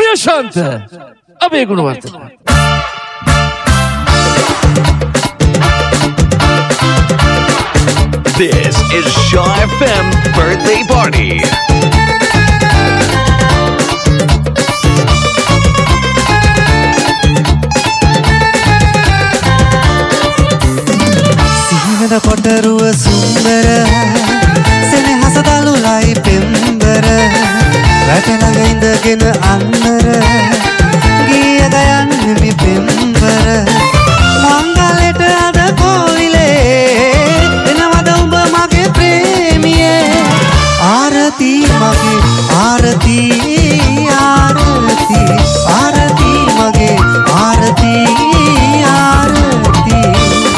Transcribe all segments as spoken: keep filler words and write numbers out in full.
ප්‍රියශාන්ත Abe Gunawardena. This is Shaw F M birthday party. සිහිනද කොටරුව සුන්දර සෙනෙහස දලුලයි පෙම්බර රට ළඟ ඉඳගෙන අන්නර ගිය ගයන්නේ මි පෙම්බර මංගලෙට අද කෝවිලේ එනවද උඹ මගේ ප්‍රේමියේ ආරති මගේ ආරති ආරති ආරති මගේ ආරති ආරති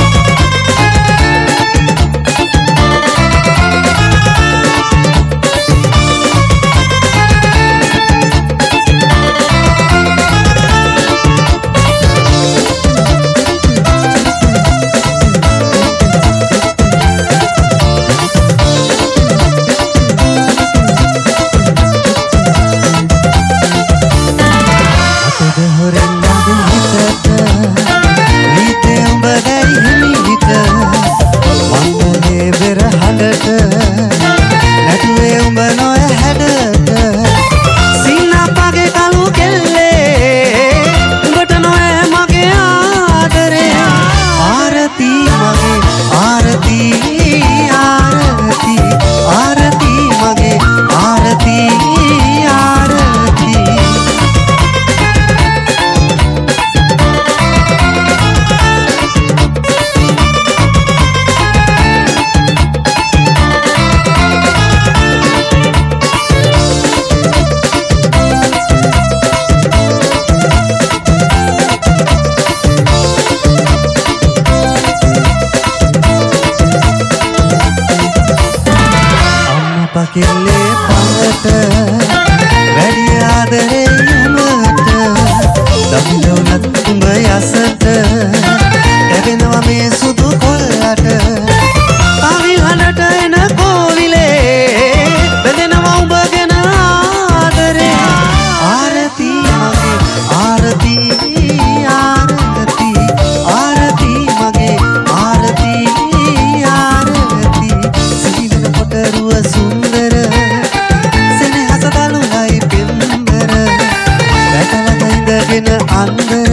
පකිල්ලේ පහට වැඩි ආදරේ යමට දමිනුනත් උඹ යසට ඇවෙනවා මේ සුදු කොල්ලට කවිහඬට එන කෝවිලේ බෙදෙනවා උඹ ගැන ආදරේ ආරති මගේ ආරති ආරති ආරති මගේ ආරති ආරති සිහින කොටරුව සුන්දර සෙනෙහස දලුලයි පෙම්බර රට ළඟ ඉඳගෙන අන්දර